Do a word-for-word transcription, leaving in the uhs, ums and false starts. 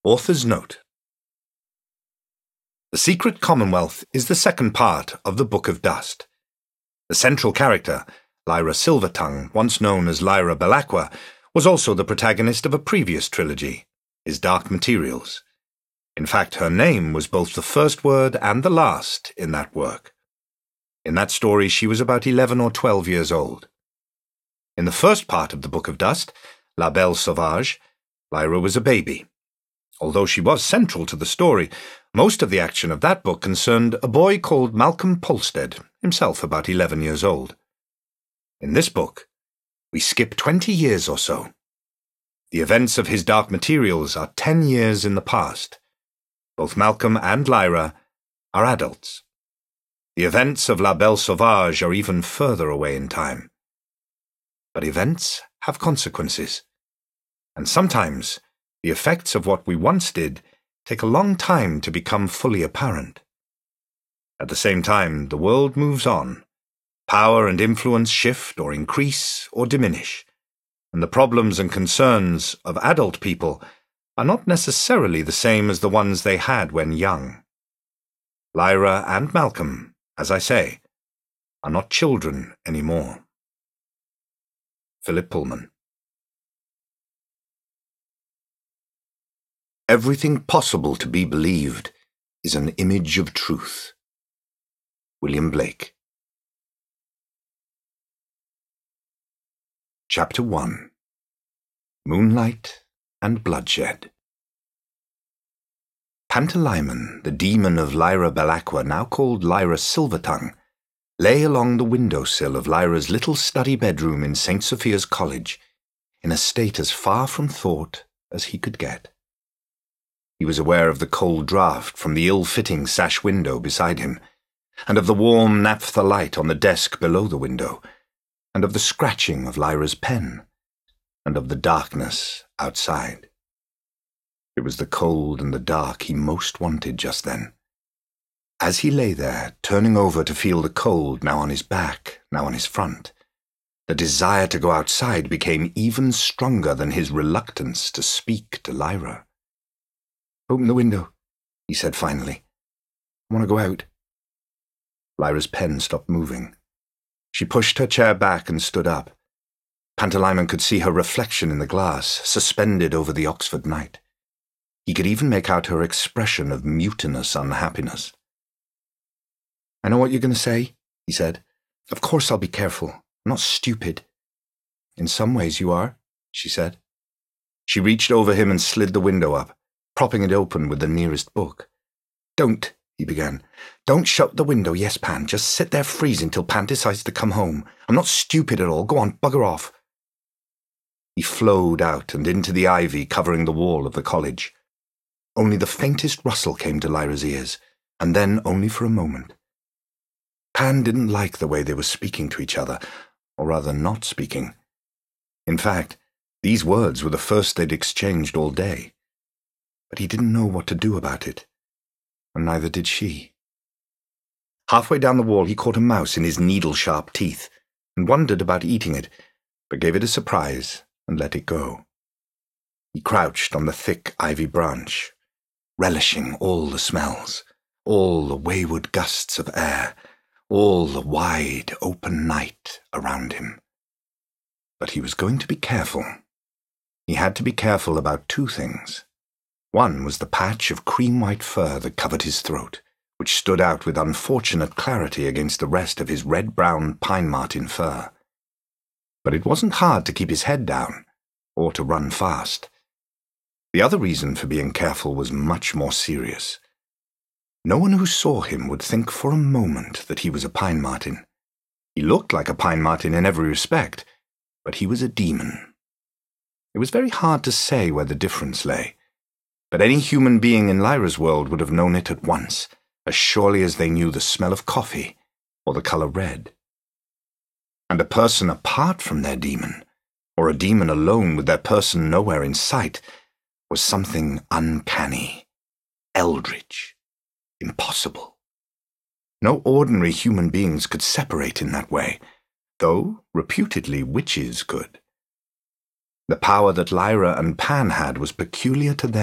Author's Note. The Secret Commonwealth is the second part of the Book of Dust. The central character, Lyra Silvertongue, once known as Lyra Belacqua, was also the protagonist of a previous trilogy, His Dark Materials. In fact, her name was both the first word and the last in that work. In that story, she was about eleven or twelve years old. In the first part of the Book of Dust, La Belle Sauvage, Lyra was a baby. Although she was central to the story, most of the action of that book concerned a boy called Malcolm Polstead, himself about eleven years old. In this book, we skip twenty years or so. The events of His Dark Materials are ten years in the past. Both Malcolm and Lyra are adults. The events of La Belle Sauvage are even further away in time. But events have consequences, and sometimes the effects of what we once did take a long time to become fully apparent. At the same time, the world moves on. Power and influence shift or increase or diminish, and the problems and concerns of adult people are not necessarily the same as the ones they had when young. Lyra and Malcolm, as I say, are not children anymore. Philip Pullman. Everything possible to be believed is an image of truth. William Blake. Chapter one. Moonlight and Bloodshed. Pantalaimon, the demon of Lyra Belacqua, now called Lyra Silvertongue, lay along the window-sill of Lyra's little study bedroom in Saint Sophia's College, in a state as far from thought as he could get. He was aware of the cold draught from the ill-fitting sash window beside him, and of the warm naphtha light on the desk below the window, and of the scratching of Lyra's pen, and of the darkness outside. It was the cold and the dark he most wanted just then. As he lay there, turning over to feel the cold now on his back, now on his front, the desire to go outside became even stronger than his reluctance to speak to Lyra. "Open the window," he said finally. "I want to go out." Lyra's pen stopped moving. She pushed her chair back and stood up. Pantalaimon could see her reflection in the glass, suspended over the Oxford night. He could even make out her expression of mutinous unhappiness. "I know what you're going to say," he said. "Of course I'll be careful. I'm not stupid." "In some ways you are," she said. She reached over him and slid the window up, propping it open with the nearest book. "Don't," he began. "Don't shut the window, yes, Pan. Just sit there freezing till Pan decides to come home. I'm not stupid at all. Go on, bugger off." He flowed out and into the ivy covering the wall of the college. Only the faintest rustle came to Lyra's ears, and then only for a moment. Pan didn't like the way they were speaking to each other, or rather not speaking. In fact, these words were the first they'd exchanged all day. But he didn't know what to do about it, and neither did she. Halfway down the wall he caught a mouse in his needle-sharp teeth, and wondered about eating it, but gave it a surprise and let it go. He crouched on the thick ivy branch, relishing all the smells, all the wayward gusts of air, all the wide, open night around him. But he was going to be careful. He had to be careful about two things. One was the patch of cream-white fur that covered his throat, which stood out with unfortunate clarity against the rest of his red-brown pine-marten fur. But it wasn't hard to keep his head down, or to run fast. The other reason for being careful was much more serious. No one who saw him would think for a moment that he was a pine-marten. He looked like a pine-marten in every respect, but he was a demon. It was very hard to say where the difference lay, but any human being in Lyra's world would have known it at once, as surely as they knew the smell of coffee or the color red. And a person apart from their demon, or a demon alone with their person nowhere in sight, was something uncanny, eldritch, impossible. No ordinary human beings could separate in that way, though reputedly witches could. The power that Lyra and Pan had was peculiar to them.